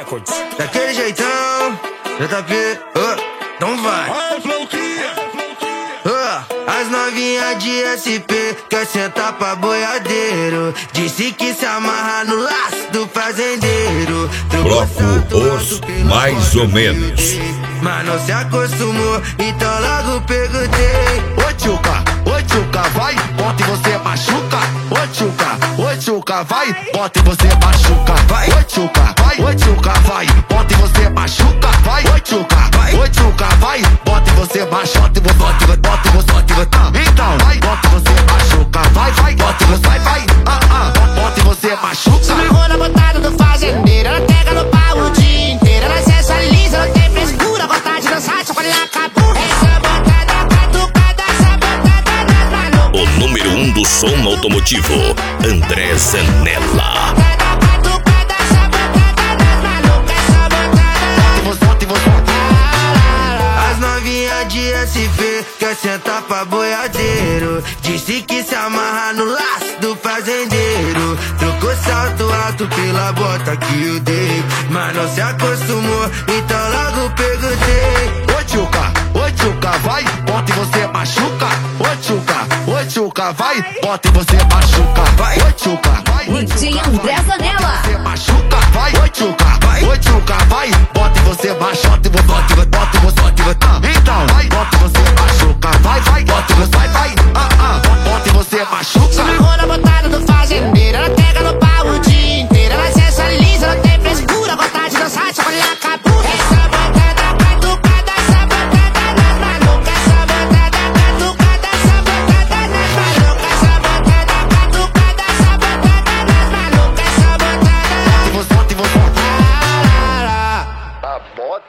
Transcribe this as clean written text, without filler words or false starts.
Records. Daquele jeitão, JP, então vai. As novinhas de SP quer sentar pra boiadeiro. Disse que se amarra no laço do fazendeiro. Bloco Os Mais ou Menos. Mas não se acostumou, então logo perguntei. Ô tchuca, vai, bota e você machuca. Ô tchuca, vai, bota e você machuca. Vai. Ô tchuca, vai, bota e você machuca. Vai. Ô tchuca, vai, bota e você machuca. Bota e você. Então, vai, bota e você machuca. Vai, bota e você, vai. Bota e você machuca. Se amarrou na botada do fazendeiro, ela pega no pau o dia inteiro. Ela sensualiza, não tem frescura, vontade de dançar, só quando ela acabou. Essa botada catucada, essa botada das malucas. O número 1 do som automotivo, André Zanella. Catucada, essa botada das malucas, essa botada. Bota e você. As novinhas de SP quer sentar pra boiadeiro. Disse que se amarra no laço do fazendeiro. Trocou salto alto pela bota que eu dei, mas não se acostumou, então logo perguntei. Ô tchuca, vai, bota e você machuca. Ô tchuca, vai, bota e você machuca. Vai. Ô tchuca, vai, DJ André Zanella. você machuca. Vai. Ô tchuca, vai, bota e você machuca. Bota e você. Então, vai, bota e você machuca. Vai, bota e você, vai. Bota e você machuca. Se amarrou na botada do fazendeiro, ela pega no pau o dia inteiro. Ela sensualiza, não tem frescura, vontade de dançar, só quando ela acabou. Essa botada catucada, essa botada das malucas. Essa botada catucada, essa botada das malucas. Essa botada catucada, essa botada das malucas. Essa botada. Bota e você. Ah, Bota